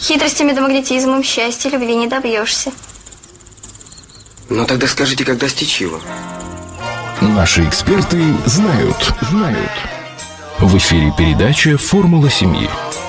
Хитростями да магнетизмом счастья любви не добьешься. Ну тогда скажите, как достичь его? Наши эксперты знают. В эфире передача «Формула семьи».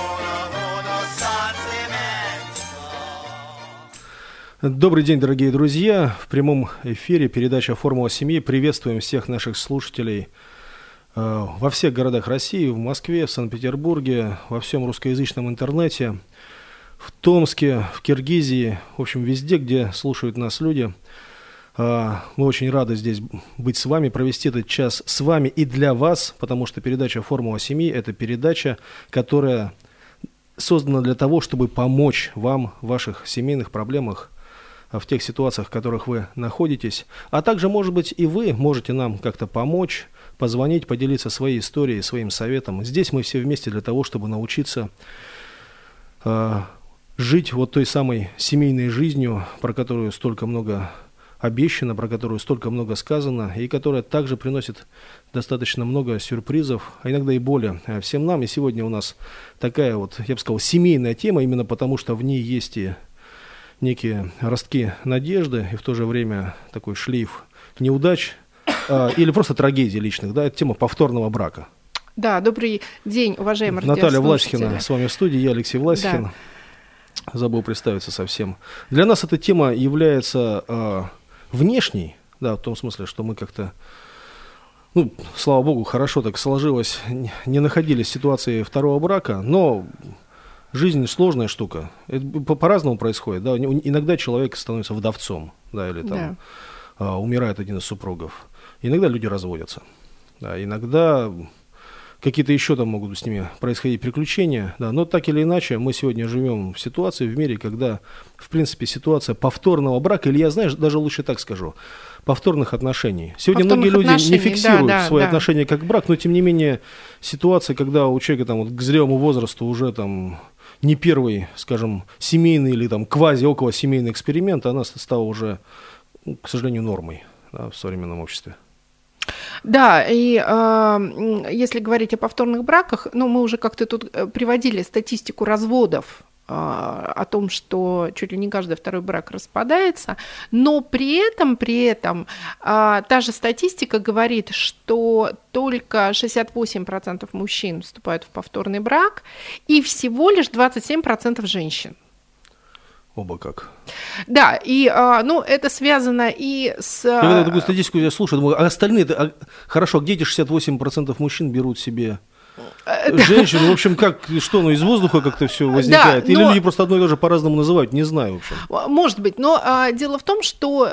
Добрый день, дорогие друзья. В прямом эфире передача «Формула семьи». Приветствуем всех наших слушателей во всех городах России, в Москве, в Санкт-Петербурге, во всем русскоязычном интернете, в Томске, в Киргизии, в общем, везде, где слушают нас люди. Мы очень рады здесь быть с вами, провести этот час с вами и для вас, потому что передача «Формула семьи» – это передача, которая создана для того, чтобы помочь вам в ваших семейных проблемах, в тех ситуациях, в которых вы находитесь. А также, может быть, и вы можете нам как-то помочь, позвонить, поделиться своей историей, своим советом. Здесь мы все вместе для того, чтобы научиться жить вот той самой семейной жизнью, про которую столько много обещано, про которую столько много сказано, и которая также приносит достаточно много сюрпризов, а иногда и боли всем нам. И сегодня у нас такая вот, я бы сказал, семейная тема, именно потому что в ней есть и некие ростки надежды, и в то же время такой шлейф неудач или просто трагедий личных. Да, это тема повторного брака. Да, добрый день, уважаемые Наталья радиослушатели. Власихина с вами в студии, я Алексей Власихин. Да. Забыл представиться совсем. Для нас эта тема является внешней, да, в том смысле, что мы как-то, ну, слава богу, хорошо так сложилось, не находились в ситуации второго брака, но жизнь сложная штука. Это по-разному происходит. Да. Иногда человек становится вдовцом, да, или там умирает один из супругов. Иногда люди разводятся. Да, иногда какие-то еще там могут с ними происходить приключения. Да, но так или иначе, мы сегодня живем в ситуации в мире, когда, в принципе, ситуация повторного брака, или я, знаешь, даже лучше так скажу, повторных отношений. Сегодня многие люди не фиксируют свои отношения как брак, но тем не менее ситуация, когда у человека там, вот, к зрелому возрасту уже там не первый, скажем, семейный или там квази-около семейный эксперимент, она стала уже, к сожалению, нормой, да, в современном обществе. Да, и если говорить о повторных браках, ну, мы уже как-то тут приводили статистику разводов, о том, что чуть ли не каждый второй брак распадается, но при этом та же статистика говорит, что только 68% мужчин вступают в повторный брак и всего лишь 27% женщин. Оба как. Да, и ну, это связано и с... Я когда такую статистику я слушаю, думаю, а остальные, хорошо, где эти 68% мужчин берут себе женщину? В общем, как, что, ну, из воздуха как-то все возникает? Да, или люди просто одно и то же по-разному называют? Не знаю, в общем. Может быть, но дело в том, что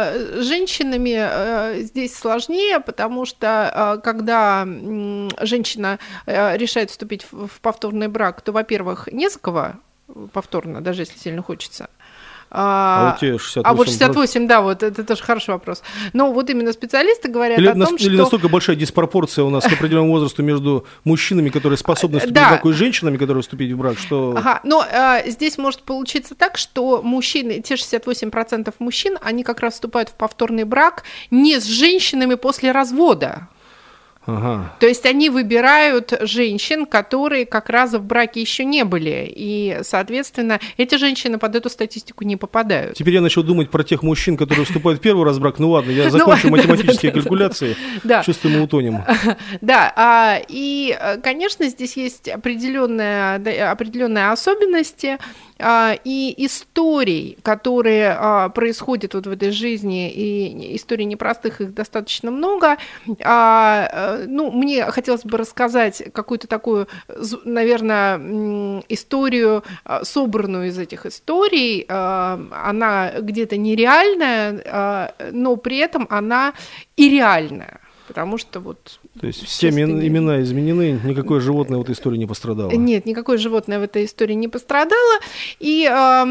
женщинами здесь сложнее, потому что когда женщина решает вступить в повторный брак, то, во-первых, не за кого повторно, даже если сильно хочется. А вот 68%, вот 68, да, вот это тоже хороший вопрос. Но вот именно специалисты говорят о том, что... Или настолько большая диспропорция у нас к определенному возрасту между мужчинами, которые способны вступить в брак, и женщинами, которые вступить в брак, что... Но здесь может получиться так, что мужчины, те 68% мужчин, они как раз вступают в повторный брак не с женщинами после развода. Ага. То есть они выбирают женщин, которые как раз в браке еще не были, и, соответственно, эти женщины под эту статистику не попадают. Теперь я начал думать про тех мужчин, которые вступают в первый раз в брак. Ну ладно, я закончу математические калькуляции, чувствую, мы утонем. Да, и, конечно, здесь есть определенные особенности и историй, которые происходят вот в этой жизни, и историй непростых, их достаточно много. Ну, мне хотелось бы рассказать какую-то такую, наверное, историю, собранную из этих историй. Она где-то нереальная, но при этом она и реальная. Потому что вот... То есть все имена изменены, никакое животное в этой истории не пострадало? Нет, никакое животное в этой истории не пострадало. И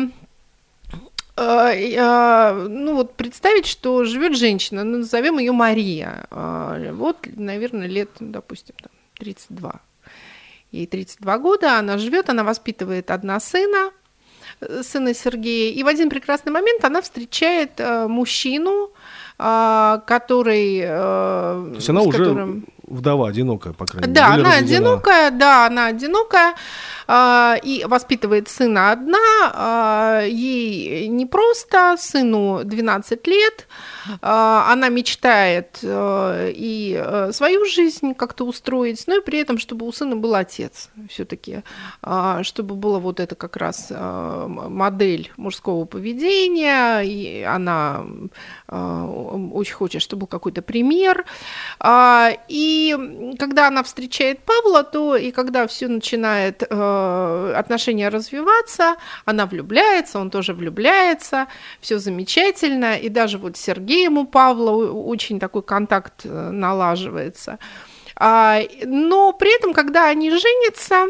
ну вот представить, что живет женщина, назовем ее Мария. Вот, наверное, лет, допустим, 32. Ей 32 года, она живет, она воспитывает одного сына Сергея. И в один прекрасный момент она встречает мужчину, который... То есть она уже вдова, одинокая, по крайней мере. Да, Или она одинокая, и воспитывает сына одна. Ей непросто, сыну 12 лет. Она мечтает и свою жизнь как-то устроить, но и при этом, чтобы у сына был отец все-таки, чтобы была вот эта как раз модель мужского поведения, и она очень хочет, чтобы был какой-то пример. И когда она встречает Павла, то и когда все начинает отношения развиваться, она влюбляется, он тоже влюбляется, все замечательно, и даже вот с Сергеем у Павла очень такой контакт налаживается. Но при этом, когда они женятся,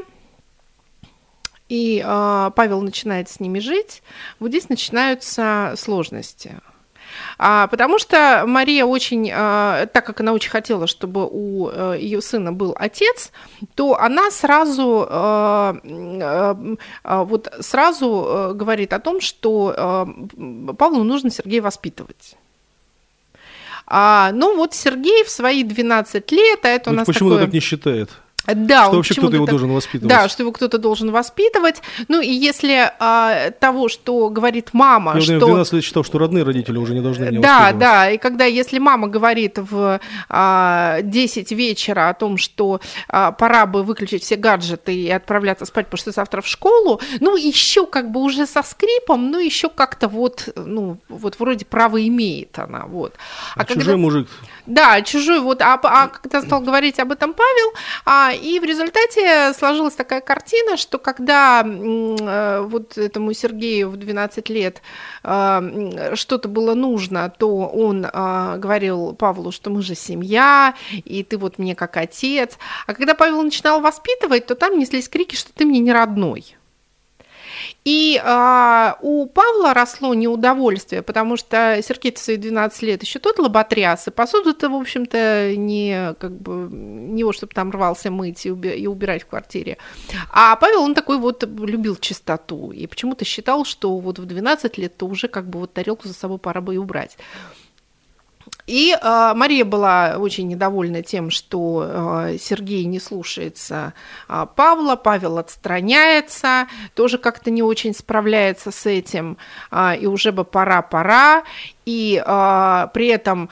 и Павел начинает с ними жить, вот здесь начинаются сложности. Потому что Мария очень, так как она очень хотела, чтобы у ее сына был отец, то она сразу говорит о том, что Павлу нужно Сергея воспитывать. Но вот Сергей в свои 12 лет, это у нас почему-то такое... так не считает. Да, что вообще кто-то его должен воспитывать. Да, что его кто-то должен воспитывать. Ну и если того, что говорит мама, я что... в 12 лет считал, что родные родители уже не должны меня воспитывать. Да, и когда, если мама говорит в 10 вечера о том, что пора бы выключить все гаджеты и отправляться спать, потому что завтра в школу, ну еще как бы уже со скрипом, но еще как-то вот вроде право имеет она, вот. Чужой мужик. Да, чужой, вот, когда стал говорить об этом Павел, и в результате сложилась такая картина, что когда вот этому Сергею в 12 лет что-то было нужно, то он говорил Павлу, что мы же семья, и ты вот мне как отец. А когда Павел начинал воспитывать, то там неслись крики, что ты мне не родной. И у Павла росло неудовольствие, потому что Сергей-то в свои 12 лет еще тот лоботряс, и посуду-то, в общем-то, не вот, чтобы там рвался мыть и убирать в квартире. А Павел, он такой вот любил чистоту, и почему-то считал, что вот в 12 лет-то уже как бы вот тарелку за собой пора бы и убрать. И Мария была очень недовольна тем, что Сергей не слушается Павла, Павел отстраняется, тоже как-то не очень справляется с этим, и уже бы пора, и при этом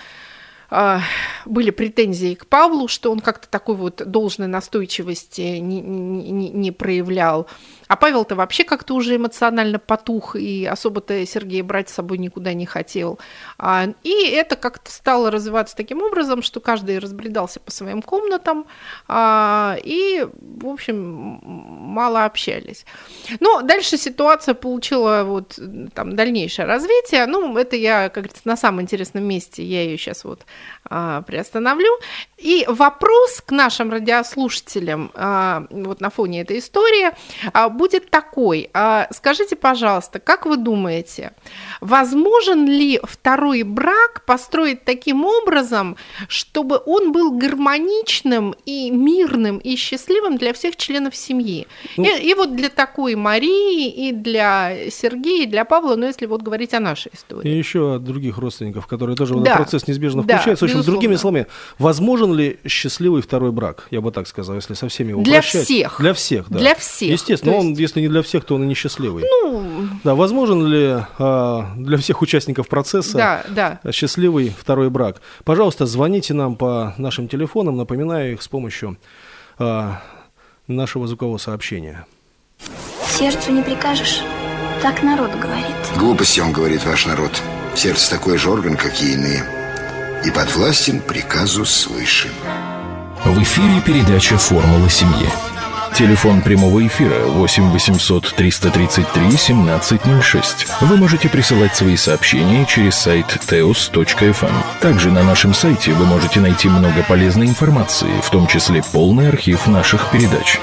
были претензии к Павлу, что он как-то такой вот должной настойчивости не проявлял. А Павел-то вообще как-то уже эмоционально потух, и особо-то Сергея брать с собой никуда не хотел. И это как-то стало развиваться таким образом, что каждый разбредался по своим комнатам, и, в общем, мало общались. Но дальше ситуация получила вот там дальнейшее развитие. Ну, это я, как говорится, на самом интересном месте, я ее сейчас вот приостановлю. И вопрос к нашим радиослушателям вот на фоне этой истории будет такой. Скажите, пожалуйста, как вы думаете, возможен ли второй брак построить таким образом, чтобы он был гармоничным и мирным и счастливым для всех членов семьи? И вот для такой Марии, и для Сергея, и для Павла, но если вот говорить о нашей истории. И еще от других родственников, которые тоже в этот процесс неизбежно включаются. В общем, безусловно. другими словами, возможен ли счастливый второй брак? Я бы так сказал, если со всеми его для упрощать. всех. Для всех, да. Для всех. Естественно, он, если не для всех, то он и несчастливый. Ну... Да, возможен ли для всех участников процесса счастливый второй брак? Пожалуйста, звоните нам по нашим телефонам, напоминаю их с помощью нашего звукового сообщения. Сердцу не прикажешь, так народ говорит. Глупости, он говорит, ваш народ. Сердце такой же орган, как и иные, и подвластен приказу свыше. В эфире передача «Формула семьи». Телефон прямого эфира 8 800 333 1706. Вы можете присылать свои сообщения через сайт teos.fm. Также на нашем сайте вы можете найти много полезной информации, в том числе полный архив наших передач.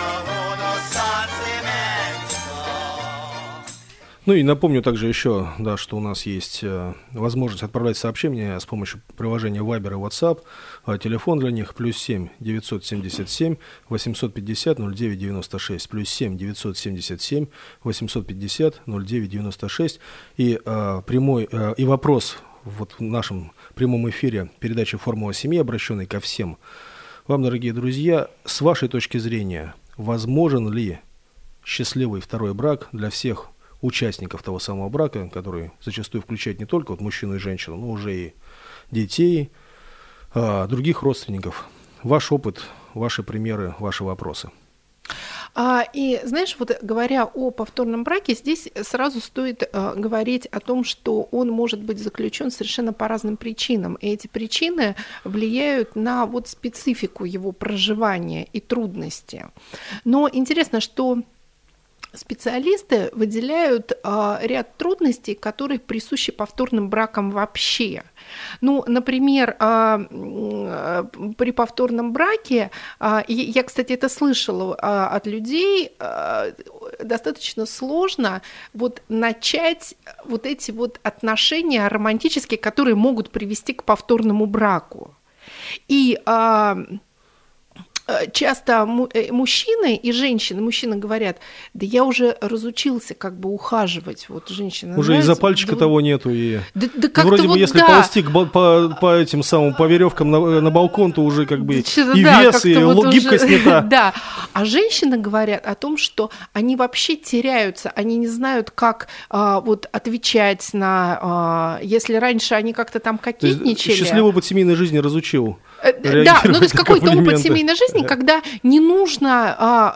Ну и напомню также еще, да, что у нас есть возможность отправлять сообщения с помощью приложения Viber и WhatsApp. Телефон для них +7 977 850 0996, +7 977 850 0996. И и вопрос вот в нашем прямом эфире передачи «Формула семьи», обращенный ко всем вам, дорогие друзья, с вашей точки зрения, возможен ли счастливый второй брак для всех участников того самого брака, который зачастую включает не только вот мужчину и женщину, но уже и детей, других родственников? Ваш опыт, ваши примеры, ваши вопросы. И знаешь, вот говоря о повторном браке, здесь сразу стоит говорить о том, что он может быть заключен совершенно по разным причинам. И эти причины влияют на вот специфику его проживания и трудности. Но интересно, что специалисты выделяют ряд трудностей, которые присущи повторным бракам вообще. Ну, например, при повторном браке, я, кстати, это слышала от людей, достаточно сложно вот начать вот эти вот отношения романтические, которые могут привести к повторному браку. И часто мужчины и женщины, мужчины говорят, да я уже разучился как бы ухаживать, вот женщина. Уже из-за пальчика того нету, и вроде бы вот если ползти по этим самым, по веревкам на балкон, то уже как бы и вес, и гибкость не та. Да, а женщины говорят о том, что они вообще теряются, они не знают, как вот отвечать на, если раньше они как-то там кокетничали. Счастливый опыт семейной жизни разучил. Да, ну то есть какой-то опыт семейной жизни, когда не нужно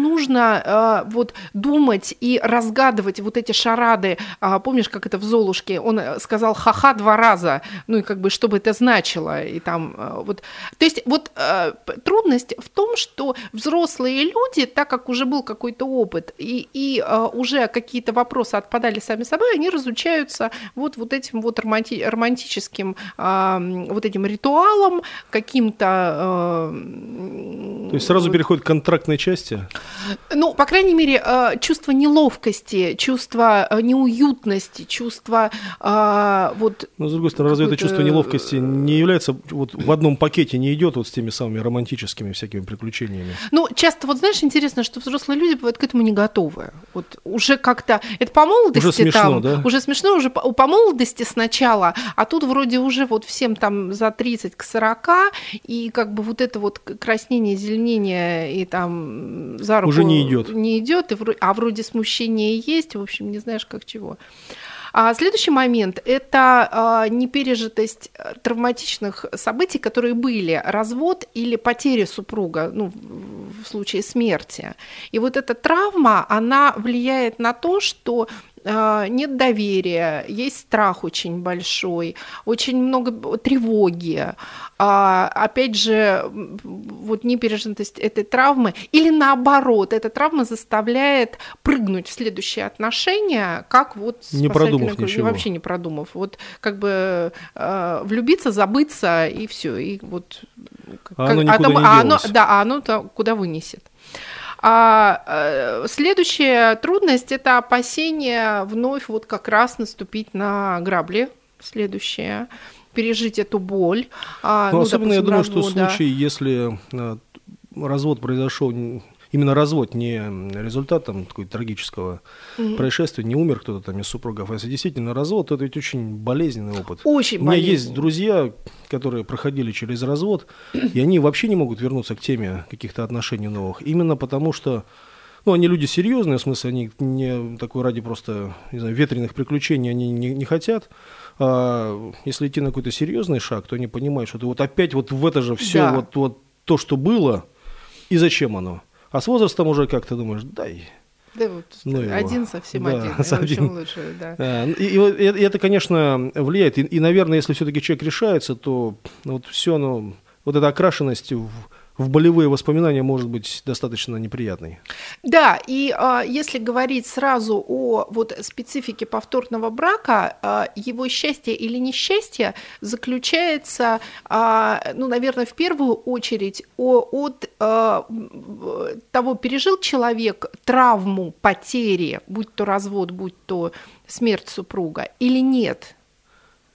вот думать и разгадывать вот эти шарады. Помнишь, как это в «Золушке»? Он сказал «ха-ха» 2 раза, ну и как бы что бы это значило. И там, вот. То есть вот трудность в том, что взрослые люди, так как уже был какой-то опыт, и уже какие-то вопросы отпадали сами собой, они разучаются вот этим вот романтическим вот этим ритуалом, каким-то... То есть сразу переходит к контрактной части? Ну, по крайней мере, чувство неловкости, чувство неуютности, чувство вот... Но, с другой стороны, разве это чувство неловкости не является, вот в одном пакете не идет вот с теми самыми романтическими всякими приключениями? Ну, часто, вот знаешь, интересно, что взрослые люди бывают к этому не готовы. Вот уже как-то... Это по молодости уже смешно, там... Да? Уже смешно, уже по молодости сначала, а тут вроде уже вот всем там за 30 к 40, и как бы вот это вот краснение, зеленение и там за руку уже не идет. Не идет, а вроде смущение есть, в общем, не знаешь как чего. А следующий момент – это непережитость травматичных событий, которые были, развод или потеря супруга, ну, в случае смерти. И вот эта травма, она влияет на то, что нет доверия, есть страх очень большой, очень много тревоги. Опять же, вот непережитость этой травмы, или наоборот, эта травма заставляет прыгнуть в следующие отношения, как вот не продумав ничего. Вообще не продумав. Вот как бы влюбиться, забыться, и все. И вот, оно никуда не делось. Да, оно-то куда вынесет. Следующая трудность – это опасение вновь вот как раз наступить на грабли. Следующее – пережить эту боль. Особенно, я думаю, что в случае, если развод произошел, именно развод, не результат там какого-то трагического происшествия, не умер кто-то там из супругов, а если действительно развод, то это ведь очень болезненный опыт. Очень болезненный. У меня есть друзья, которые проходили через развод, и они вообще не могут вернуться к теме каких-то отношений новых, именно потому что, ну, они люди серьезные, в смысле, они не такой ради просто, не знаю, ветреных приключений они не хотят. А если идти на какой-то серьезный шаг, то они понимают, что ты вот опять вот в это же все, да. вот то, что было, и зачем оно. А с возрастом уже как ты думаешь, дай. Да, вот один совсем да, один. Совсем. Лучше, да. И это, конечно, влияет. И, наверное, если все-таки человек решается, то вот все, вот эта окрашенность в болевые воспоминания может быть достаточно неприятной. Да, и если говорить сразу о вот специфике повторного брака, его счастье или несчастье заключается, ну, наверное, в первую очередь от того, пережил человек травму потери, будь то развод, будь то смерть супруга, или нет.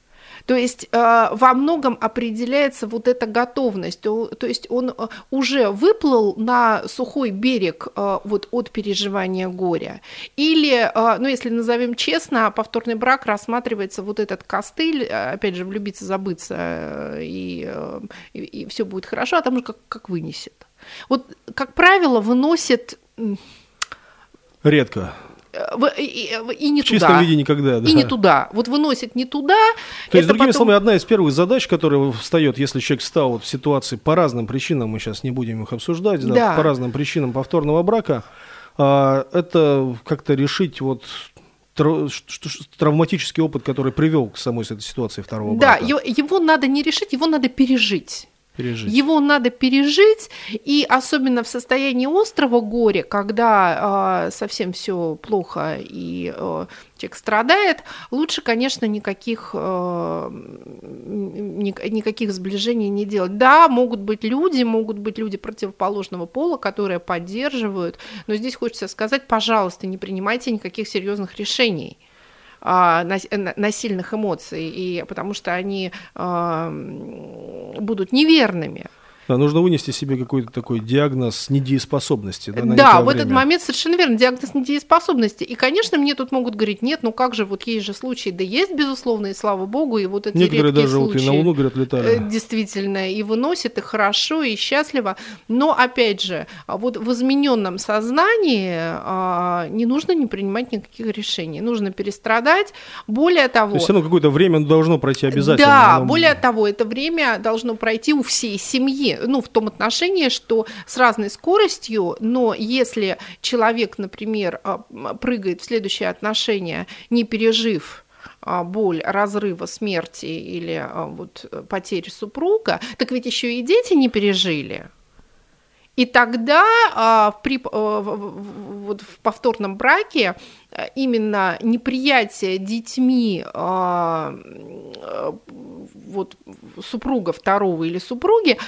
То есть во многом определяется вот эта готовность. То есть он уже выплыл на сухой берег вот от переживания горя. Или, ну, если назовем честно, повторный брак рассматривается вот этот костыль, опять же, влюбиться, забыться, и все будет хорошо, а там уже как вынесет. Вот, как правило, выносит... Редко. И не в чистом туда. виде никогда, да. И не туда. Вот выносит не туда. То есть, другими потом... словами, одна из первых задач, которая встает, если человек встал вот в ситуации по разным причинам, мы сейчас не будем их обсуждать, да, по разным причинам повторного брака, это как-то решить вот травматический опыт, который привел к самой этой ситуации второго брака. Да, его надо не решить, его надо пережить. Его надо пережить, и особенно в состоянии острого горя, когда совсем все плохо и человек страдает, лучше, конечно, никаких сближений не делать. Да, могут быть люди противоположного пола, которые поддерживают, но здесь хочется сказать, пожалуйста, не принимайте никаких серьезных решений на сильных эмоций, потому что они будут неверными. Да, нужно вынести себе какой-то такой диагноз недееспособности. Да, в этот момент совершенно верно, диагноз недееспособности. И, конечно, мне тут могут говорить, нет, ну как же, вот есть же случаи, да есть, безусловно, и слава богу, и вот эти некоторые редкие даже случаи, вот и на Луну, говорят, летали. Действительно, и выносят, и хорошо, и счастливо. Но, опять же, вот в измененном сознании не нужно не принимать никаких решений, нужно перестрадать. Более того... То есть, все равно какое-то время должно пройти обязательно. Да, более того, это время должно пройти у всей семьи. Ну, в том отношении, что с разной скоростью, но если человек, например, прыгает в следующее отношение, не пережив боль разрыва, смерти или вот потери супруга, так ведь еще и дети не пережили. И тогда вот в повторном браке именно неприятие детьми вот, супруга второго или супруги,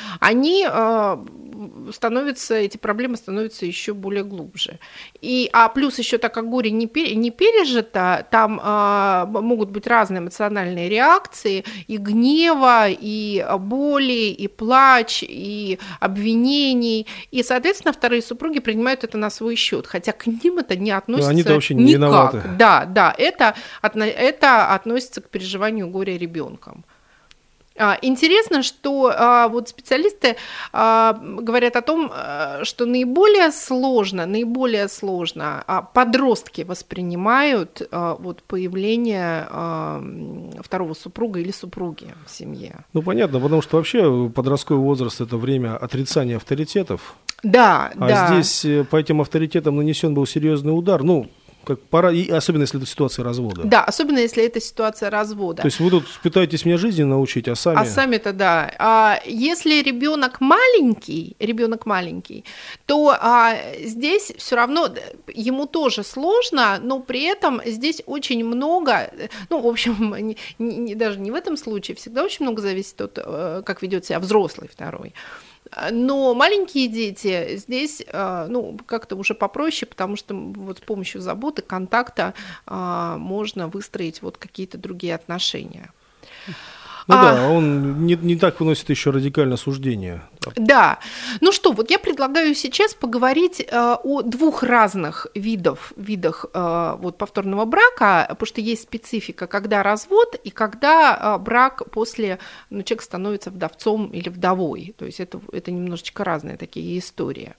эти проблемы становятся еще более глубже. А плюс еще, так как горе не пережито, там могут быть разные эмоциональные реакции, и гнева, и боли, и плач, и обвинений. И, соответственно, вторые супруги принимают это на свой счет, хотя к ним это не относится они-то вообще не никак. виноваты. Да, это относится к переживанию горя ребенком. Интересно, что вот специалисты говорят о том, что наиболее сложно подростки воспринимают вот появление второго супруга или супруги в семье. Ну, понятно, потому что вообще подростковый возраст – это время отрицания авторитетов. Да. Здесь по этим авторитетам нанесен был серьезный удар, как пора, и особенно если это ситуация развода. Да, особенно если это ситуация развода. То есть вы тут пытаетесь меня жизни научить, а сами... сами-то да. Если ребенок маленький, то здесь все равно ему тоже сложно, но при этом здесь очень много, в общем, даже не в этом случае, всегда очень много зависит от, как ведет себя взрослый второй. Но маленькие дети здесь, как-то уже попроще, потому что вот с помощью заботы, контакта можно выстроить вот какие-то другие отношения. Да, он не так выносит еще радикально суждение. Да. Ну что, вот я предлагаю сейчас поговорить о двух разных видах вот, повторного брака, потому что есть специфика, когда развод и когда брак после, человек становится вдовцом или вдовой. То есть это немножечко разные такие истории.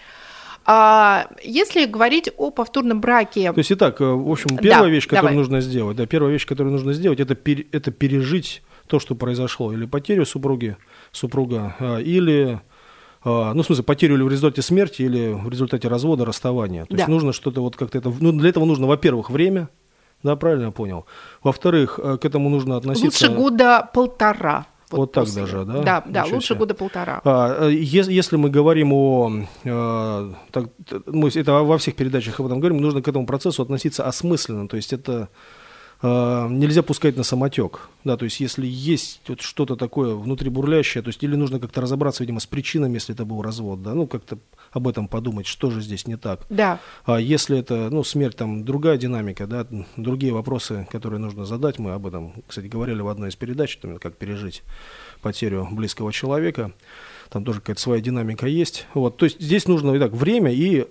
Если говорить о повторном браке... То есть, итак, в общем, первая вещь, которую нужно сделать, это пережить то, что произошло, или потерю супруга, или, потерю или в результате смерти, или в результате развода, расставания. То есть нужно что-то вот как-то это... для этого нужно, во-первых, время, да, правильно я понял? Во-вторых, к этому нужно относиться... Лучше года полтора. Вот так даже, да? Да, лучше года полтора. Если мы говорим мы это во всех передачах об этом говорим, нужно к этому процессу относиться осмысленно, то есть это нельзя пускать на самотек. Да, то есть если есть вот что-то такое внутри бурлящее, то есть или нужно как-то разобраться, видимо, с причинами, если это был развод, да, ну как-то об этом подумать, что же здесь не так. Да. А если это, ну, смерть, там другая динамика, да, другие вопросы, которые нужно задать, мы об этом, кстати, говорили в одной из передач, там, как пережить потерю близкого человека, там тоже какая-то своя динамика есть. Вот, то есть здесь нужно итак, время и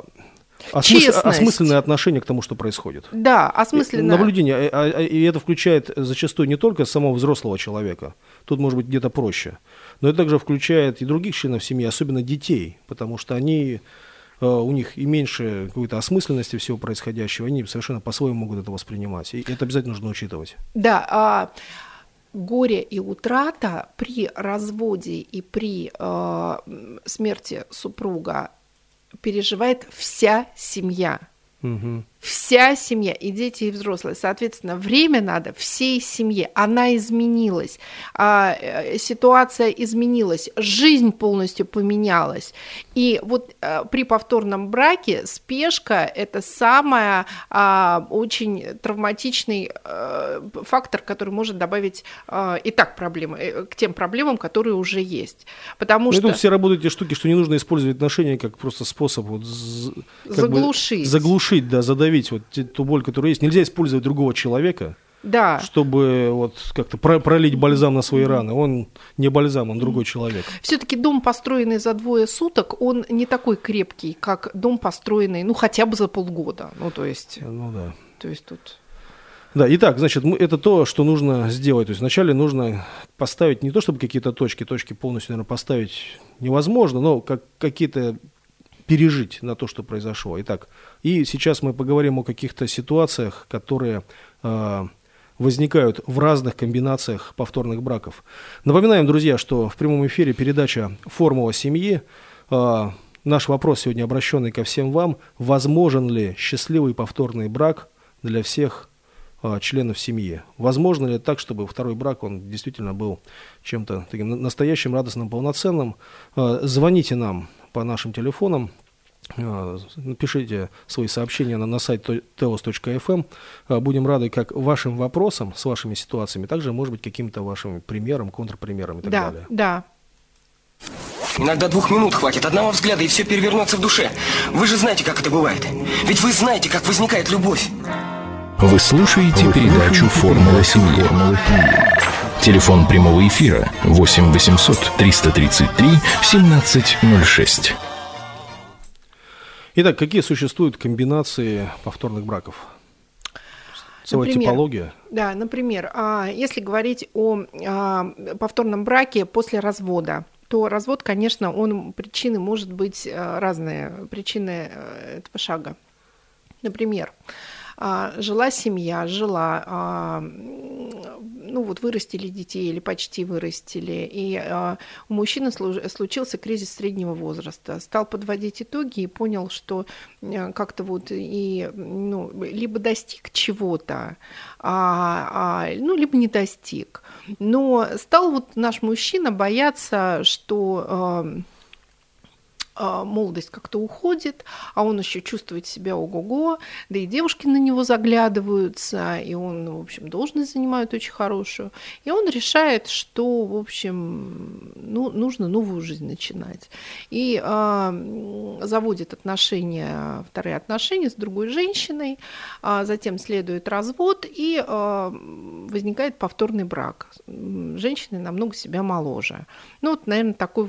осмысленное отношение к тому, что происходит. Да, осмысленное. Наблюдение. И это включает зачастую не только самого взрослого человека, тут может быть где-то проще, но это также включает и других членов семьи, особенно детей, потому что они, у них и меньше какой-то осмысленности всего происходящего, они совершенно по-своему могут это воспринимать. И это обязательно нужно учитывать. Да, горе и утрата при разводе и при смерти супруга переживает вся семья. Угу. Вся семья, и дети, и взрослые. Соответственно, время надо всей семье. Она изменилась, ситуация изменилась, жизнь полностью поменялась. И вот при повторном браке спешка – это самый очень травматичный фактор, который может добавить и так проблемы, к тем проблемам, которые уже есть. Потому что тут все работают эти штуки, что не нужно использовать отношения как просто способ вот заглушить, да, задавить вот ту боль, которая есть. Нельзя использовать другого человека, да, чтобы вот как-то пролить бальзам на свои раны. Он не бальзам, он другой человек. Все-таки дом, построенный за 2 суток, он не такой крепкий, как дом, построенный, ну, хотя бы за полгода. Ну, то есть... Ну, да. То есть тут... Да, итак, значит, это то, что нужно сделать. То есть вначале нужно поставить не то, чтобы какие-то точки полностью, наверное, поставить невозможно, но какие-то пережить на то, что произошло. Итак, и сейчас мы поговорим о каких-то ситуациях, которые возникают в разных комбинациях повторных браков. Напоминаем, друзья, что в прямом эфире передача «Формула семьи». Наш вопрос сегодня обращенный ко всем вам. Возможен ли счастливый повторный брак для всех членов семьи? Возможно ли так, чтобы второй брак, он действительно был чем-то таким настоящим, радостным, полноценным? Звоните нам по нашим телефонам, напишите свои сообщения на сайт telos.fm. Будем рады как вашим вопросам с вашими ситуациями, также, может быть, каким-то вашим примерам, контрпримерам и так далее. Да. Иногда 2 минут хватит, одного взгляда, и все перевернется в душе. Вы же знаете, как это бывает. Ведь вы знаете, как возникает любовь. Вы слушаете передачу «Формула семьи». Телефон прямого эфира 8 800 333 1706. Итак, какие существуют комбинации повторных браков? Целая типология. Да, например, если говорить о повторном браке после развода, то развод, конечно, причины может быть разные, причины этого шага. Например, жила семья, вырастили детей или почти вырастили, и у мужчины случился кризис среднего возраста, стал подводить итоги и понял, что как-то либо достиг чего-то, либо не достиг. Но стал наш мужчина бояться, что молодость как-то уходит, а он еще чувствует себя ого-го, да и девушки на него заглядываются, и он, в общем, должность занимает очень хорошую, и он решает, что, в общем, нужно новую жизнь начинать, и заводит вторые отношения с другой женщиной, затем следует развод, и возникает повторный брак. Женщина намного себя моложе. Наверное, такой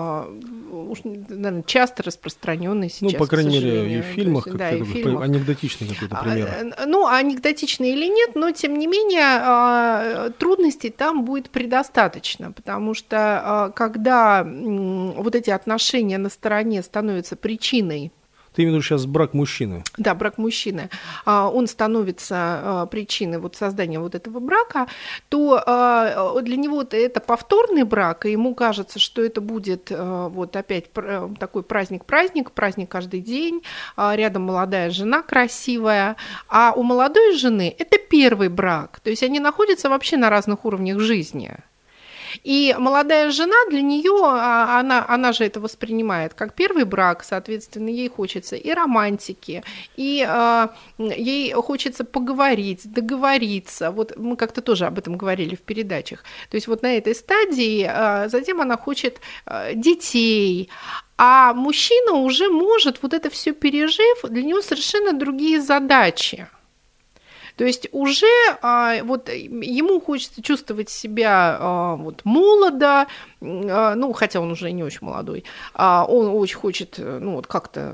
часто распространенный сейчас. По крайней мере, и в фильмах, анекдотичный какой-то пример. Анекдотичный или нет, но тем не менее трудностей там будет предостаточно, потому что когда вот эти отношения на стороне становятся причиной. Ты имеешь в виду сейчас брак мужчины? Да, брак мужчины. Он становится причиной создания этого брака, то для него это повторный брак, и ему кажется, что это будет опять такой праздник каждый день, рядом молодая жена красивая, а у молодой жены это первый брак, то есть они находятся вообще на разных уровнях жизни. И молодая жена, для нее, она же это воспринимает как первый брак, соответственно, ей хочется и романтики, и ей хочется поговорить, договориться. Вот мы как-то тоже об этом говорили в передачах. То есть вот на этой стадии затем она хочет детей, а мужчина уже может, вот это все пережив, для него совершенно другие задачи. То есть уже вот ему хочется чувствовать себя вот молодо, ну, хотя он уже не очень молодой, он очень хочет, ну, вот как-то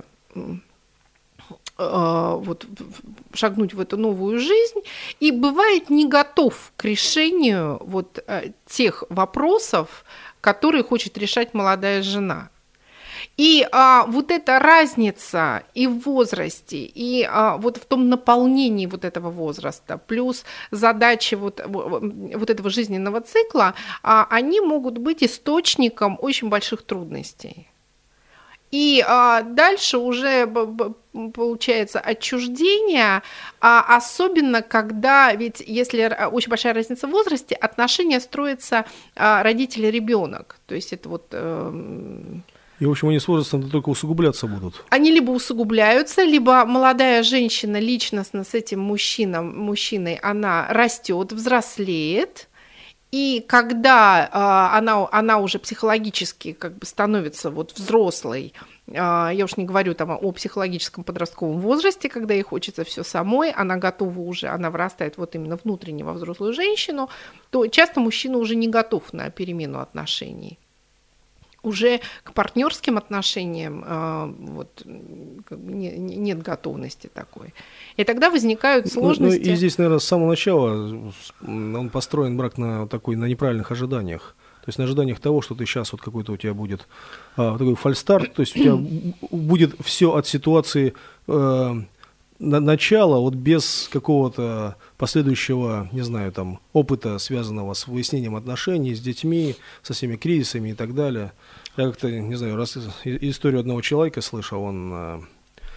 вот шагнуть в эту новую жизнь и бывает не готов к решению вот тех вопросов, которые хочет решать молодая жена. И вот эта разница и в возрасте, и вот в том наполнении вот этого возраста, плюс задачи вот этого жизненного цикла, они могут быть источником очень больших трудностей. И дальше уже получается отчуждение, особенно когда, ведь если очень большая разница в возрасте, отношения строятся родитель-ребенок. То есть это вот... И, в общем, они с возрастом только усугубляться будут. Они либо усугубляются, либо молодая женщина личностно с этим мужчиной, она растет, взрослеет, и когда она уже психологически как бы становится вот взрослой, я уж не говорю там о психологическом подростковом возрасте, когда ей хочется все самой, она готова уже, она вырастает вот именно внутренне во взрослую женщину, то часто мужчина уже не готов на перемену отношений. Уже к партнерским отношениям вот, нет готовности такой. И тогда возникают сложности. Ну, и здесь, наверное, с самого начала он построен брак на неправильных ожиданиях. То есть на ожиданиях того, что ты сейчас вот какой-то у тебя будет такой фальстарт, то есть у тебя будет все от ситуации начала, вот без какого-то последующего, не знаю, там, опыта, связанного с выяснением отношений с детьми, со всеми кризисами и так далее. Я как-то, не знаю, раз историю одного человека слышал, он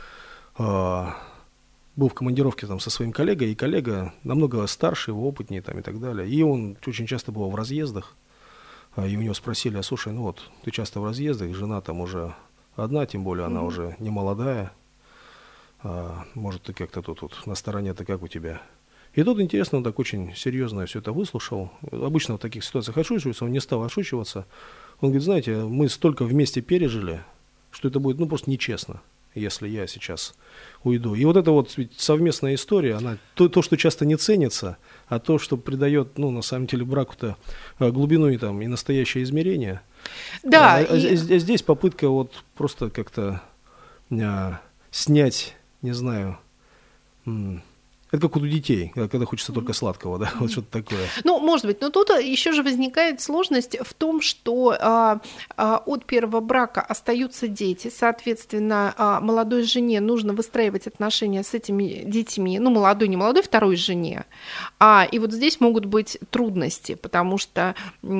был в командировке там со своим коллегой, и коллега намного старше его, опытнее там и так далее. И он очень часто был в разъездах, и у него спросили: слушай, ну вот, ты часто в разъездах, жена там уже одна, тем более она уже не молодая, может, ты как-то тут на стороне-то как у тебя? И тут, интересно, он так очень серьезно все это выслушал. Обычно в таких ситуациях отшучивается, он не стал отшучиваться. Он говорит: знаете, мы столько вместе пережили, что это будет, ну, просто нечестно, если я сейчас уйду. И вот эта вот ведь совместная история, она то, что часто не ценится, а то, что придает, ну, на самом деле, браку-то глубину и там и настоящее измерение. Да. Здесь попытка вот просто как-то снять, не знаю, это как у детей, когда хочется только сладкого, да, вот что-то такое. Ну, может быть, но тут еще же возникает сложность в том, что от первого брака остаются дети, соответственно, молодой жене нужно выстраивать отношения с этими детьми, ну, молодой, не молодой, второй жене, и вот здесь могут быть трудности, потому что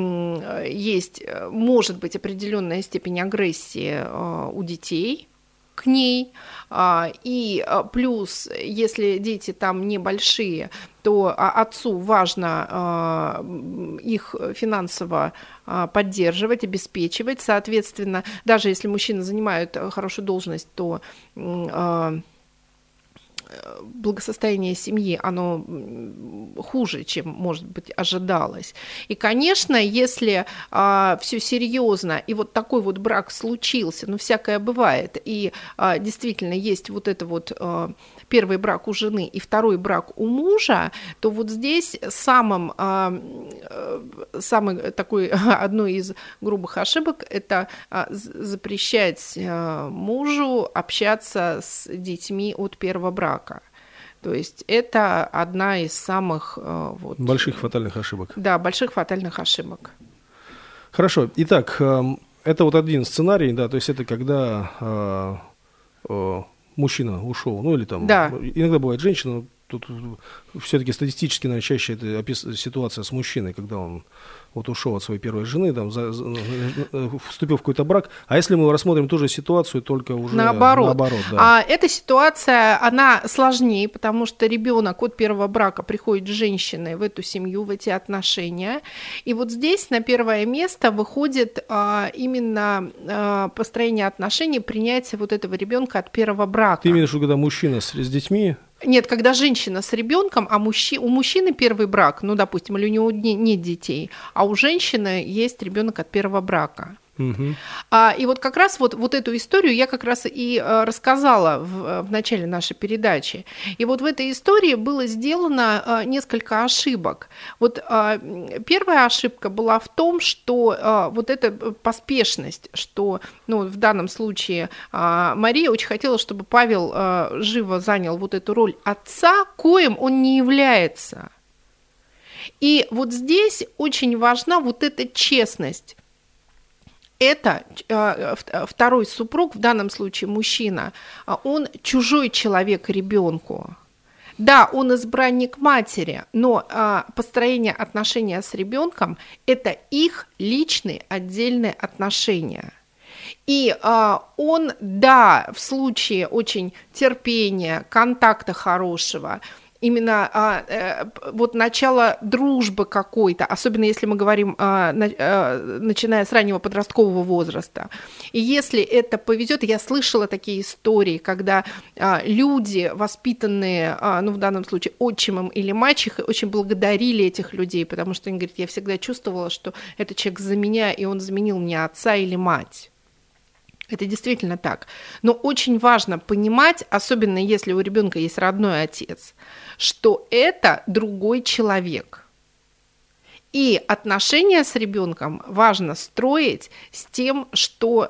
может быть определенная степень агрессии у детей к ней, и плюс, если дети там небольшие, то отцу важно их финансово поддерживать, обеспечивать, соответственно, даже если мужчина занимает хорошую должность, то благосостояние семьи, оно хуже, чем, может быть, ожидалось. И, конечно, если все серьезно, и вот такой вот брак случился, ну, всякое бывает, и действительно есть вот это вот первый брак у жены и второй брак у мужа, то вот здесь самой такой, одной из грубых ошибок – это запрещать мужу общаться с детьми от первого брака. То есть это одна из самых больших фатальных ошибок. Да, больших фатальных ошибок. Хорошо. Итак, это вот один сценарий, да, то есть это когда мужчина ушел, ну или там, да. Иногда бывает женщина, тут все-таки статистически, наверное, чаще это ситуация с мужчиной, когда он вот ушел от своей первой жены, там, вступил в какой-то брак. А если мы рассмотрим ту же ситуацию, только уже наоборот да. Эта ситуация, она сложнее, потому что ребенок от первого брака приходит с женщиной в эту семью, в эти отношения. И вот здесь на первое место выходит именно построение отношений, принятие вот этого ребенка от первого брака. Ты имеешь в виду, когда мужчина с детьми? Нет, когда женщина с ребенком, а у мужчины первый брак, ну, допустим, или у него нет детей, а у женщины есть ребенок от первого брака. Угу. И вот как раз вот эту историю я как раз и рассказала в начале нашей передачи. И вот в этой истории было сделано несколько ошибок. Вот первая ошибка была в том, что вот эта поспешность, что, ну, в данном случае Мария очень хотела, чтобы Павел живо занял вот эту роль отца, коим он не является. И вот здесь очень важна вот эта честность. Это второй супруг, в данном случае мужчина, он чужой человек ребенку. Да, он избранник матери, но построение отношения с ребенком – это их личные отдельные отношения. И он, да, в случае очень терпения, контакта хорошего, именно вот начало дружбы какой-то, особенно если мы говорим, начиная с раннего подросткового возраста. И если это повезет, я слышала такие истории, когда люди, воспитанные, ну, в данном случае отчимом или мачехой, очень благодарили этих людей, потому что они говорят, я всегда чувствовала, что этот человек за меня, и он заменил мне отца или мать. Это действительно так. Но очень важно понимать, особенно если у ребенка есть родной отец, что это другой человек. И отношения с ребенком важно строить с тем, что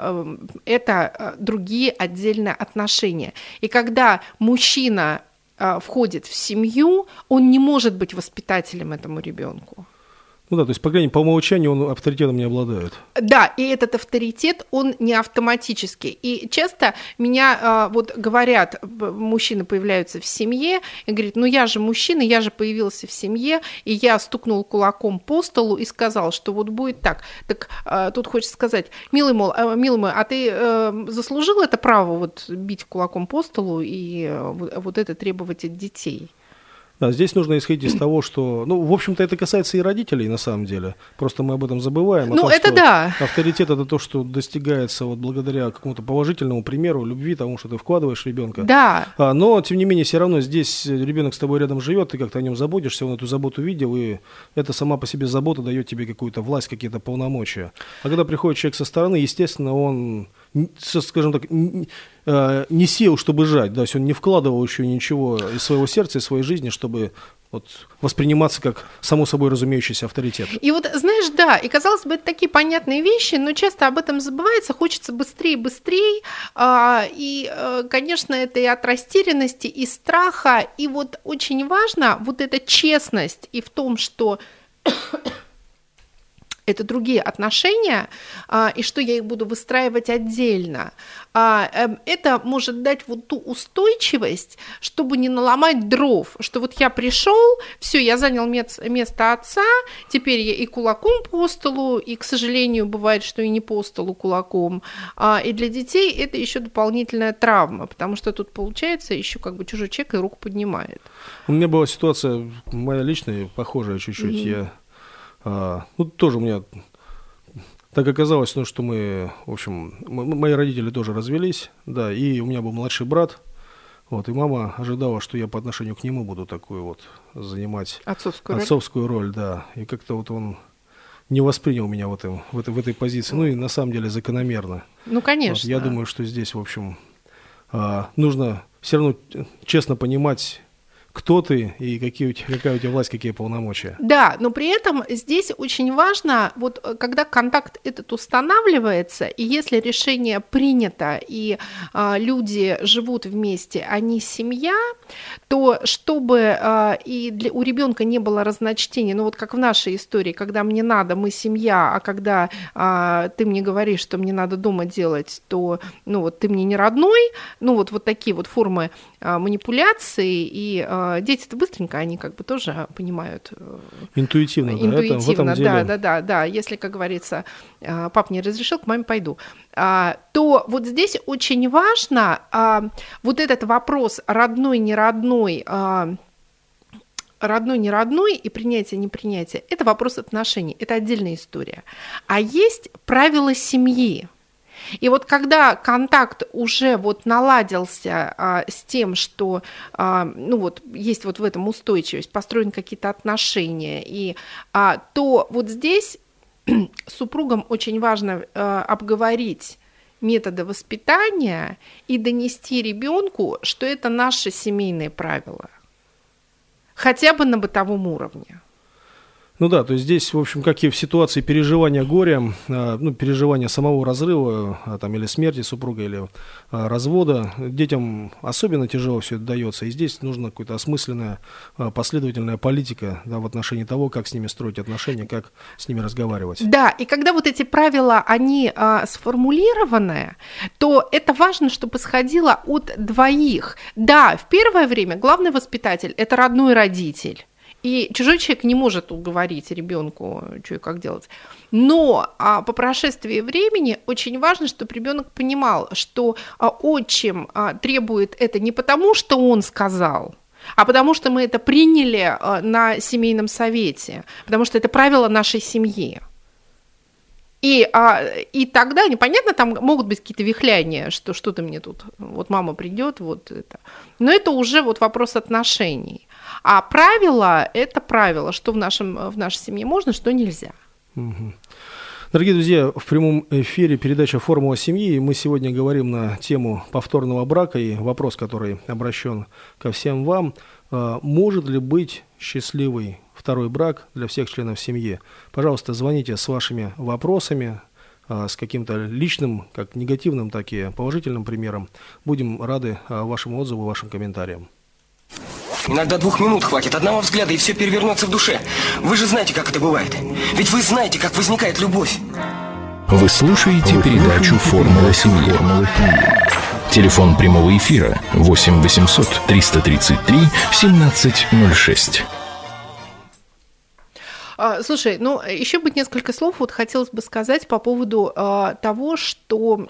это другие отдельные отношения. И когда мужчина входит в семью, он не может быть воспитателем этому ребенку. Ну да, то есть, по крайней мере, по умолчанию он авторитетом не обладает. Да, и этот авторитет, он не автоматический. И часто меня вот говорят, мужчины появляются в семье, и говорят, ну я же мужчина, я же появился в семье, и я стукнул кулаком по столу и сказал, что вот будет так. Так тут хочется сказать, милый мой, а ты заслужил это право вот бить кулаком по столу и вот это требовать от детей? Да, здесь нужно исходить из того, что, ну, в общем-то, это касается и родителей, на самом деле. Просто мы об этом забываем. Ну, это да. Авторитет – это то, что достигается вот благодаря какому-то положительному примеру, любви, тому, что ты вкладываешь в ребенка. Да. Но, тем не менее, все равно здесь ребенок с тобой рядом живет, ты как-то о нем заботишься, он эту заботу видел, и это сама по себе забота дает тебе какую-то власть, какие-то полномочия. А когда приходит человек со стороны, естественно, он, скажем так, не сел, чтобы жать, да, то есть он не вкладывал еще ничего из своего сердца, из своей жизни, чтобы вот восприниматься как само собой разумеющийся авторитет. И вот, знаешь, да, и казалось бы, это такие понятные вещи, но часто об этом забывается, хочется быстрее, и, конечно, это и от растерянности, и страха, и вот очень важно вот эта честность и в том, что это другие отношения, и что я их буду выстраивать отдельно. Это может дать вот ту устойчивость, чтобы не наломать дров, что вот я пришел, все, я занял место отца, теперь я и кулаком по столу, и, к сожалению, бывает, что и не по столу кулаком. И для детей это еще дополнительная травма, потому что тут получается еще как бы чужой человек и руку поднимает. У меня была ситуация моя личная, похожая чуть-чуть. Ну, тоже у меня так оказалось, ну, что мы, в общем, мои родители тоже развелись, да, и у меня был младший брат, вот, и мама ожидала, что я по отношению к нему буду такую вот занимать отцовскую роль, да, и как-то вот он не воспринял меня в этой позиции, ну, и на самом деле закономерно. Ну, конечно. Вот, я думаю, что здесь, в общем, нужно все равно честно понимать, кто ты и какая у тебя власть, какие полномочия. Да, но при этом здесь очень важно, вот когда контакт этот устанавливается, и если решение принято, и люди живут вместе, они семья, то чтобы у ребенка не было разночтений, ну вот как в нашей истории, когда мне надо, мы семья, а когда ты мне говоришь, что мне надо дома делать, то ну вот ты мне не родной, ну вот такие вот формы манипуляции, и дети-то быстренько, они как бы тоже понимают. Интуитивно, интуитивно, в этом деле. Да. Если, как говорится, пап не разрешил, к маме пойду. То вот здесь очень важно вот этот вопрос родной, не родной, родной, не родной и принятие, не принятие, это вопрос отношений, это отдельная история. А есть правила семьи. И вот когда контакт уже вот наладился с тем, что ну вот есть вот в этом устойчивость, построены какие-то отношения, то вот здесь супругам очень важно обговорить методы воспитания и донести ребенку, что это наши семейные правила, хотя бы на бытовом уровне. Ну да, то есть здесь, в общем, как и в ситуации переживания горя, ну, переживания самого разрыва там, или смерти супруга, или развода, детям особенно тяжело все это дается. И здесь нужна какая-то осмысленная, последовательная политика, да, в отношении того, как с ними строить отношения, как с ними разговаривать. Да, и когда вот эти правила, они сформулированы, то это важно, чтобы исходило от двоих. Да, в первое время главный воспитатель – это родной родитель. И чужой человек не может уговорить ребенку, что и как делать. Но по прошествии времени очень важно, чтобы ребенок понимал, что отчим требует это не потому, что он сказал, а потому что мы это приняли на семейном совете, потому что это правило нашей семьи. И тогда, непонятно, там могут быть какие-то вихляния, что что-то мне тут, вот мама придет, вот это. Но это уже вот вопрос отношений. А правило – это правило, что в нашей семье можно, что нельзя. Угу. Дорогие друзья, в прямом эфире передача «Формула семьи». И мы сегодня говорим на тему повторного брака. И вопрос, который обращен ко всем вам. Может ли быть счастливый второй брак для всех членов семьи? Пожалуйста, звоните с вашими вопросами, с каким-то личным, как негативным, так и положительным примером. Будем рады вашему отзыву, вашим комментариям. Иногда 2 минут хватит, одного взгляда, и все перевернется в душе. Вы же знаете, как это бывает. Ведь вы знаете, как возникает любовь. Вы слушаете передачу «Формула семьи». Телефон прямого эфира 8 800 333 1706. Слушай, ну еще бы несколько слов вот хотелось бы сказать по поводу того, что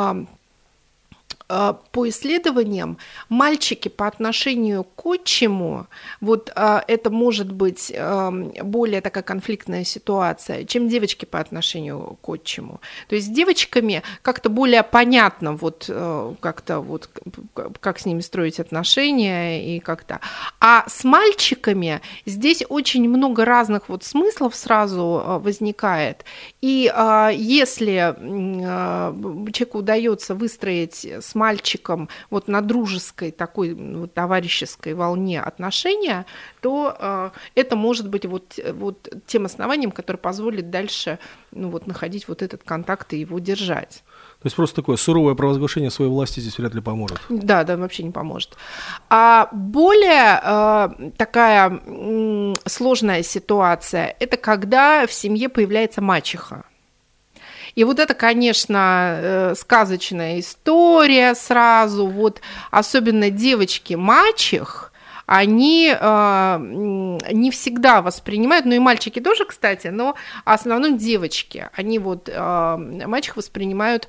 по исследованиям мальчики по отношению к отчиму, вот это может быть более такая конфликтная ситуация, чем девочки по отношению к отчиму. То есть с девочками как-то более понятно, вот как-то вот как с ними строить отношения и как-то. А с мальчиками здесь очень много разных вот смыслов сразу возникает. И если человеку удается выстроить с мальчиком вот на дружеской такой вот, товарищеской волне отношения, то это может быть вот тем основанием, которое позволит дальше ну, вот, находить вот этот контакт и его держать. То есть просто такое суровое провозглашение своей власти здесь вряд ли поможет. Да, вообще не поможет. А более такая сложная ситуация – это когда в семье появляется мачеха. И вот это, конечно, сказочная история сразу, вот особенно девочки-мачех, они не всегда воспринимают, ну и мальчики тоже, кстати, но в основном девочки, они вот мачех воспринимают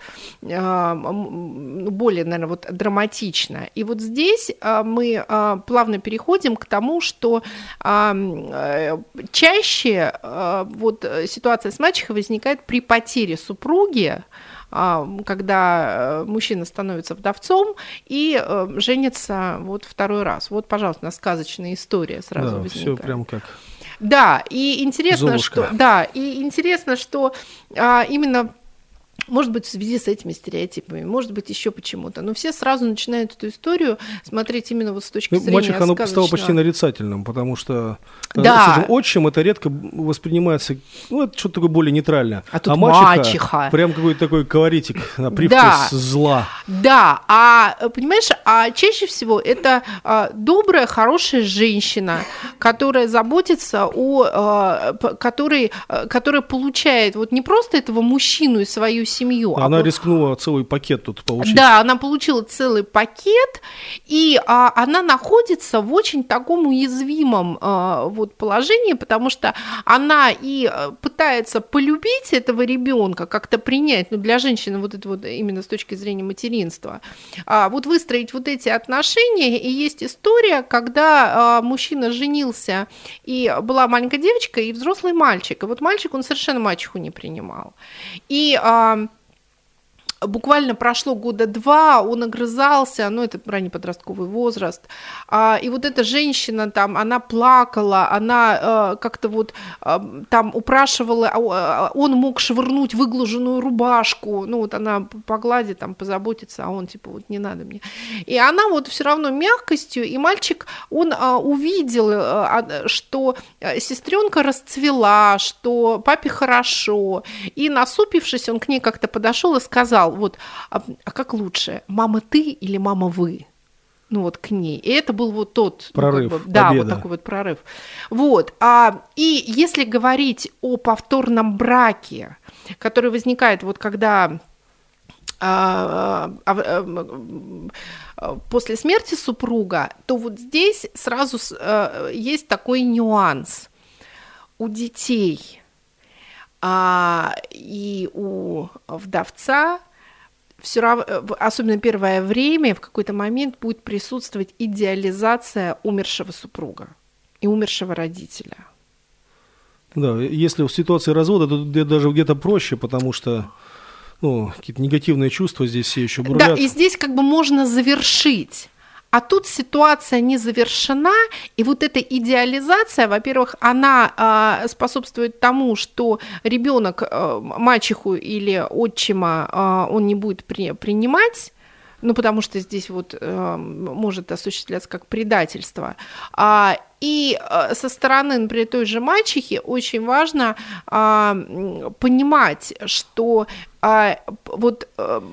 более, наверное, вот драматично. И вот здесь мы плавно переходим к тому, что чаще вот ситуация с мачехой возникает при потере супруги, когда мужчина становится вдовцом и женится вот второй раз. Вот, пожалуйста, у нас сказочная история сразу возникает. Все прям как... Да, и интересно, Золушка. что именно Может быть, в связи с этими стереотипами, может быть, еще почему-то. Но все сразу начинают эту историю смотреть именно вот с точки зрения мачеха, оно сказочного. стало почти нарицательным, потому что Да. скажем, отчим это редко воспринимается, ну, это что-то такое более нейтральное. А тут мачеха мачеха. прям какой-то такой колоритик, привкус зла. Да, понимаешь, чаще всего это добрая, хорошая женщина, которая заботится которая получает вот не просто этого мужчину и свою семью. Она рискнула целый пакет тут получить. Да, она получила целый пакет, и она находится в очень таком уязвимом вот положении, потому что она и пытается полюбить этого ребенка, как-то принять, ну, для женщины вот это вот именно с точки зрения материнства, вот выстроить вот эти отношения. И есть история, когда мужчина женился, и была маленькая девочка и взрослый мальчик. И вот мальчик, он совершенно мачеху не принимал. И буквально прошло 2 года, он огрызался, ну, это ранний подростковый возраст, и вот эта женщина там, она плакала, она как-то вот там упрашивала, он мог швырнуть выглаженную рубашку, ну, вот она погладит, там, позаботится, а он типа вот не надо мне. И она вот все равно мягкостью, и мальчик, он увидел, что сестренка расцвела, что папе хорошо, и насупившись, он к ней как-то подошел и сказал: вот, а как лучше, мама ты или мама вы? Ну вот к ней. И это был вот тот прорыв, ну, как бы, да, победа. вот такой вот прорыв. Вот. И если говорить о повторном браке, который возникает вот когда после смерти супруга, то вот здесь сразу есть такой нюанс. У детей и у вдовца все равно, особенно первое время, в какой-то момент будет присутствовать идеализация умершего супруга и умершего родителя. Да, если в ситуации развода, то даже где-то проще, потому что какие-то негативные чувства здесь все еще бурлят. Да, и здесь как бы можно завершить. А тут ситуация не завершена, и вот эта идеализация, во-первых, она способствует тому, что ребенок мачеху или отчима он не будет принимать, ну, потому что здесь вот может осуществляться как предательство. И со стороны, например, той же мачехи очень важно понимать, что вот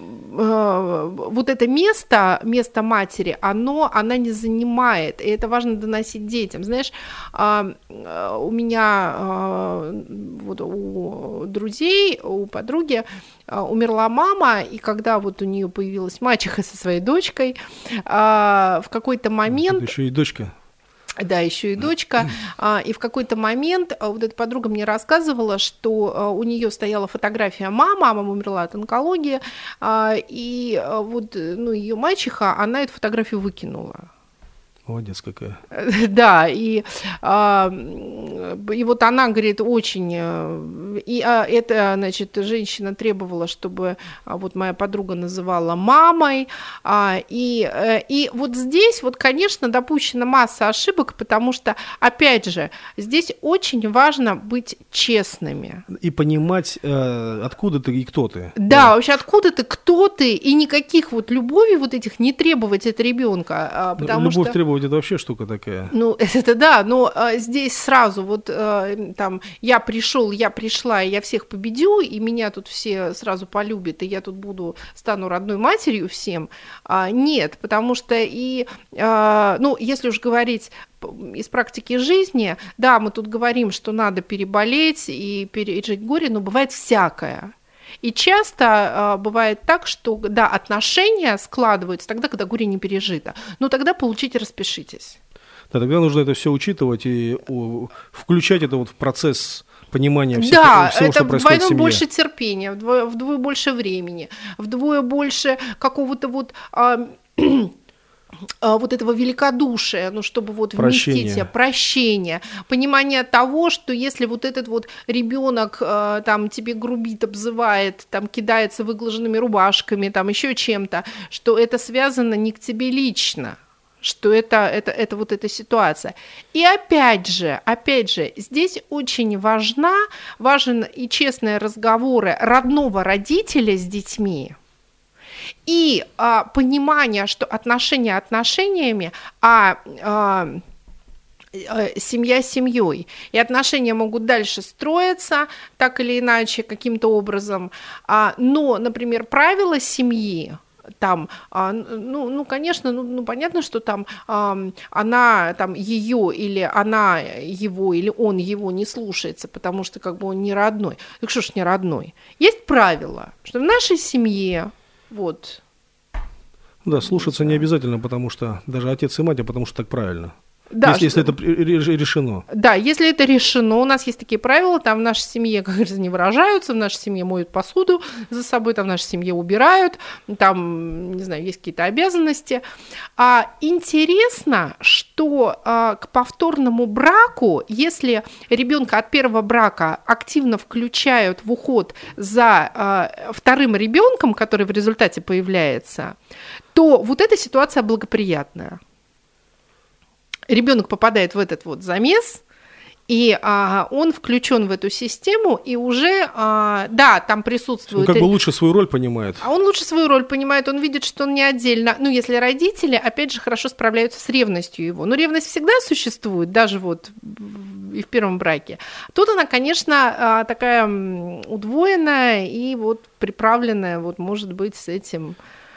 это место матери, она не занимает, и это важно доносить детям. Знаешь, у меня вот у друзей, у подруги умерла мама, и когда вот у нее появилась мачеха со своей дочкой, в какой-то момент... Еще и дочка. Да, еще и дочка. И в какой-то момент вот эта подруга мне рассказывала, что у нее стояла фотография мамы, мама умерла от онкологии, и вот ее мачеха, она эту фотографию выкинула. Молодец какая. Да, и вот она говорит, очень... И эта, значит, женщина требовала, чтобы вот моя подруга называла мамой. И вот здесь, вот, конечно, допущена масса ошибок, потому что, опять же, здесь очень важно быть честными. И понимать, откуда ты и кто ты. Да, вообще, откуда ты, кто ты, и никаких вот любовей вот этих не требовать от ребенка. Любовь требовать — это вообще штука такая. Ну, это да, но здесь сразу вот там я пришел, я пришла, и я всех победю, и меня тут все сразу полюбят, и я тут стану родной матерью всем. Нет, потому что если уж говорить из практики жизни, да, мы тут говорим, что надо переболеть и пережить горе, но бывает всякое. И часто бывает так, что, да, отношения складываются тогда, когда горе не пережито. Но тогда получите, распишитесь. Да, тогда нужно это все учитывать и включать это вот в процесс понимания всего, что происходит в семье. Да, это вдвойне больше терпения, вдвое больше времени, вдвое больше какого-то вот... вот этого великодушия, чтобы вот вместить прощение, понимание того, что если вот этот вот ребенок там тебе грубит, обзывает, там кидается выглаженными рубашками, там еще чем-то, что это связано не к тебе лично, что это вот эта ситуация. И опять же, здесь очень важен и честные разговоры родного родителя с детьми, и понимание, что отношения отношениями, семья семьей. И отношения могут дальше строиться так или иначе, каким-то образом. Но, например, правила семьи, там, конечно, понятно, что там она там ее или она его, или он его не слушается, потому что как бы он не родной. Так что ж не родной? Есть правило, что в нашей семье вот. Да, слушаться не обязательно, потому что даже отец и мать, а потому что так правильно. Да, если это решено. Да, если это решено, у нас есть такие правила, там в нашей семье, как говорится, не выражаются, в нашей семье моют посуду за собой, там в нашей семье убирают, там, не знаю, есть какие-то обязанности. Интересно, что к повторному браку, если ребенка от первого брака активно включают в уход за вторым ребенком, который в результате появляется, то вот эта ситуация благоприятная. Ребенок попадает в этот вот замес, и он включен в эту систему, и уже, да, там присутствует... Он как бы лучше свою роль понимает. А он лучше свою роль понимает, он видит, что он не отдельно. Ну, если родители, опять же, хорошо справляются с ревностью его. Но ревность всегда существует, даже вот и в первом браке. Тут она, конечно, такая удвоенная и вот приправленная, вот, может быть, с этим,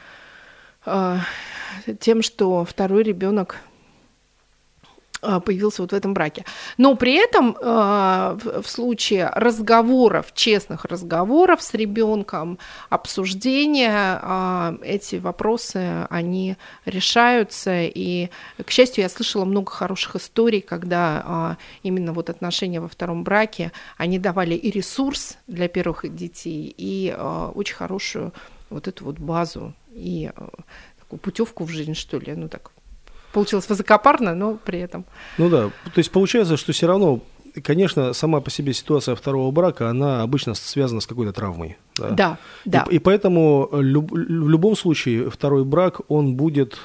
тем, что второй ребенок появился вот в этом браке. Но при этом в случае разговоров, честных разговоров с ребенком, обсуждения, эти вопросы, они решаются. И, к счастью, я слышала много хороших историй, когда именно вот отношения во втором браке, они давали и ресурс для первых детей, и очень хорошую вот эту вот базу, и такую путевку в жизнь, что ли, ну так. Получилось высокопарно, но при этом. Ну да, то есть получается, что все равно, конечно, сама по себе ситуация второго брака, она обычно связана с какой-то травмой. Да, да. И поэтому в любом случае второй брак, он будет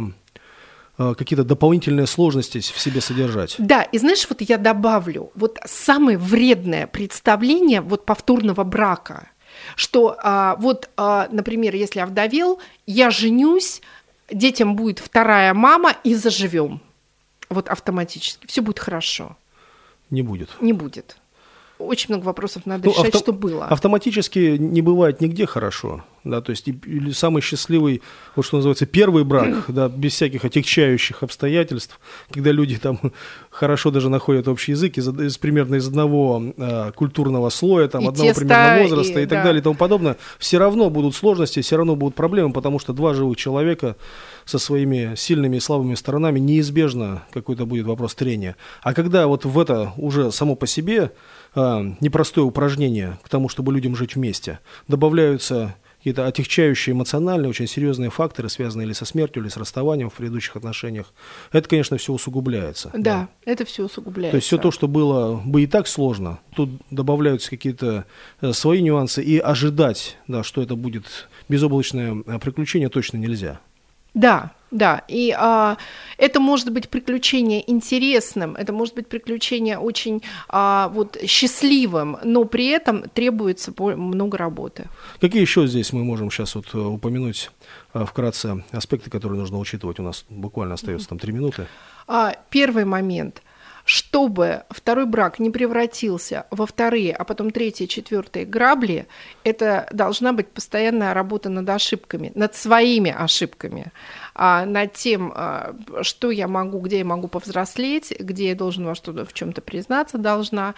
какие-то дополнительные сложности в себе содержать. Да, и знаешь, вот я добавлю, вот самое вредное представление вот повторного брака, что например, если овдовел, я женюсь, детям будет вторая мама и заживем. Вот автоматически. Все будет хорошо. Не будет. Не будет. Очень много вопросов надо решать, что было. Автоматически не бывает нигде хорошо. Да, то есть или самый счастливый, вот что называется, первый брак, да, без всяких отягчающих обстоятельств, когда люди там хорошо даже находят общий язык примерно из одного культурного слоя, там, одного примерно возраста и так далее и тому подобное, все равно будут сложности, все равно будут проблемы, потому что два живых человека со своими сильными и слабыми сторонами неизбежно какой-то будет вопрос трения. А когда вот в это уже само по себе непростое упражнение к тому, чтобы людям жить вместе, добавляются какие-то отягчающие эмоциональные, очень серьезные факторы, связанные или со смертью, или с расставанием в предыдущих отношениях, это, конечно, все усугубляется. Да, это все усугубляется. То есть все то, что было бы и так сложно, тут добавляются какие-то свои нюансы, и ожидать, да, что это будет безоблачное приключение, точно нельзя. Да, да, и это может быть приключение интересным, это может быть приключение очень вот счастливым, но при этом требуется много работы. Какие еще здесь мы можем сейчас вот упомянуть вкратце аспекты, которые нужно учитывать? У нас буквально остается там 3 минуты. Первый момент. Чтобы второй брак не превратился во вторые, а потом третьи, четвертые грабли, это должна быть постоянная работа над ошибками, над своими ошибками, над тем, что я могу, где я могу повзрослеть, где я должен в чем-то признаться должна.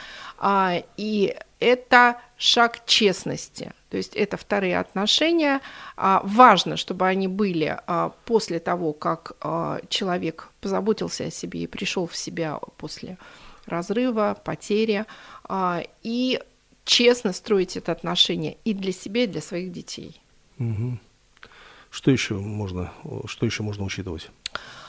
И это шаг честности. То есть это вторые отношения. Важно, чтобы они были после того, как человек позаботился о себе и пришел в себя после разрыва, потери, и честно строить это отношение и для себя, и для своих детей. Угу. Что еще можно учитывать?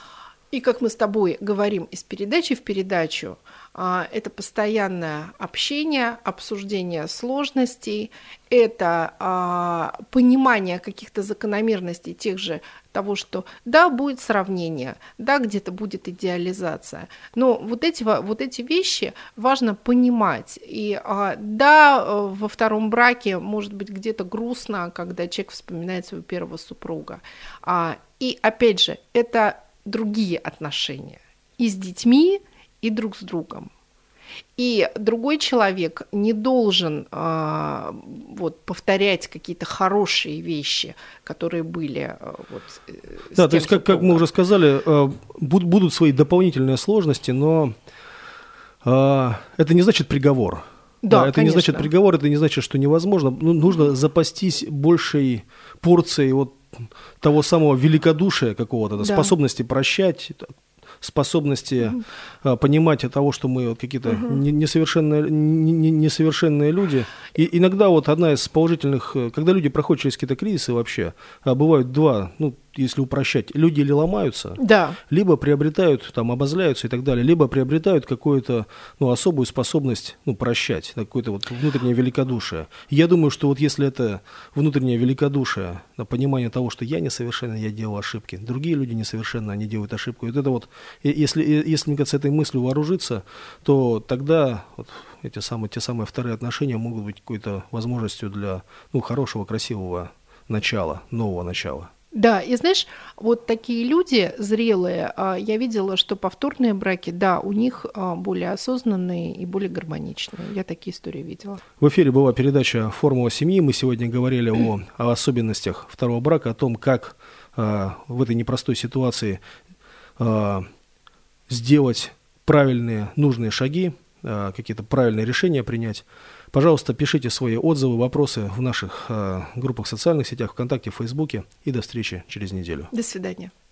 И как мы с тобой говорим из передачи в передачу, это постоянное общение, обсуждение сложностей, это понимание каких-то закономерностей тех же того, что да, будет сравнение, да, где-то будет идеализация, но вот эти вещи важно понимать. И да, во втором браке может быть где-то грустно, когда человек вспоминает своего первого супруга. И опять же, это другие отношения и с детьми, и друг с другом. И другой человек не должен повторять какие-то хорошие вещи, которые были да, то есть, как мы уже сказали, будут свои дополнительные сложности, но это не значит приговор. Да, это не значит приговор, это не значит, что невозможно. Нужно запастись большей порцией того самого великодушия какого-то, способности прощать, способности понимать от того, что мы какие-то несовершенные люди. И иногда одна из положительных, когда люди проходят через какие-то кризисы вообще, бывают два, если упрощать, люди или ломаются, либо приобретают, обозляются и так далее, либо приобретают какую-то особую способность прощать, какое-то внутреннее великодушие. Я думаю, что если это внутреннее великодушие, понимание того, что я несовершенен, я делал ошибки, другие люди несовершенны, они делают ошибку, и если мне кажется, этой мыслью вооружиться, то тогда те самые вторые отношения могут быть какой-то возможностью для хорошего, красивого начала, нового начала. Да, и знаешь, такие люди зрелые, я видела, что повторные браки, да, у них более осознанные и более гармоничные. Я такие истории видела. В эфире была передача «Формула семьи». Мы сегодня говорили о особенностях второго брака, о том, как в этой непростой ситуации сделать правильные, нужные шаги, какие-то правильные решения принять. Пожалуйста, пишите свои отзывы, вопросы в наших группах в социальных сетях, ВКонтакте, в Фейсбуке. И до встречи через неделю. До свидания.